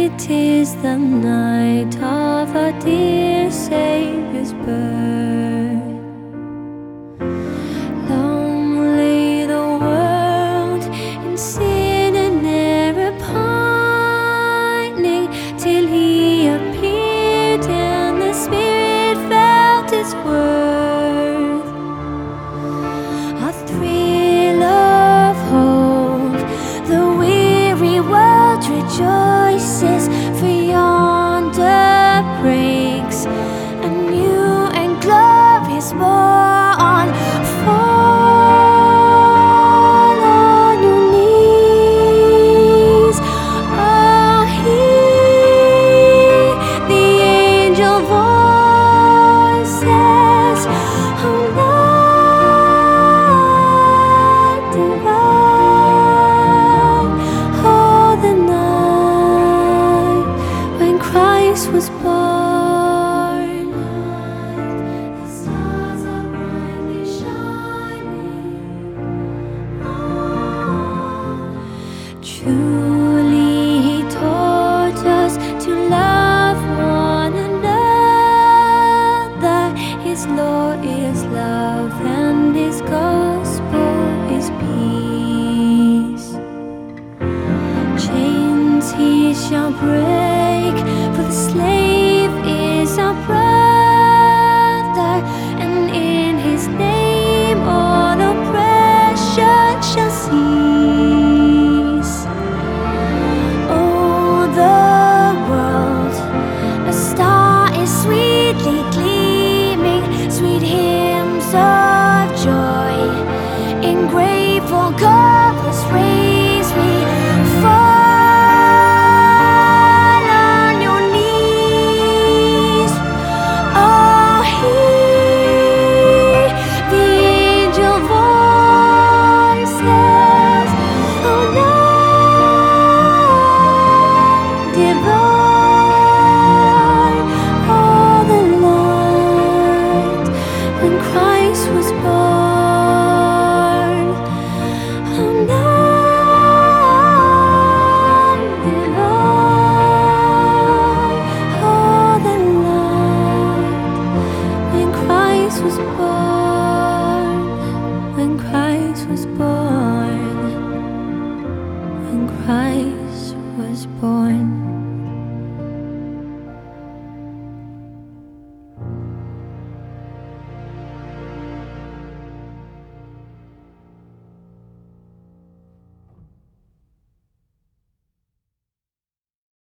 It is the night of our dear Savior's birth. Long lay the world in sin and error pining, till He appeared and the Spirit felt His worth. A thrill of hope, the weary world rejoices, for yonder breaks a new and glorious morn. Fall on your knees, oh, hear the angel voices, oh, night divine, oh, the night when Christ was born. The stars are brightly shining. Truly He taught us to love one another. His law is love and His gospel is peace. Chains He shall break, for the slave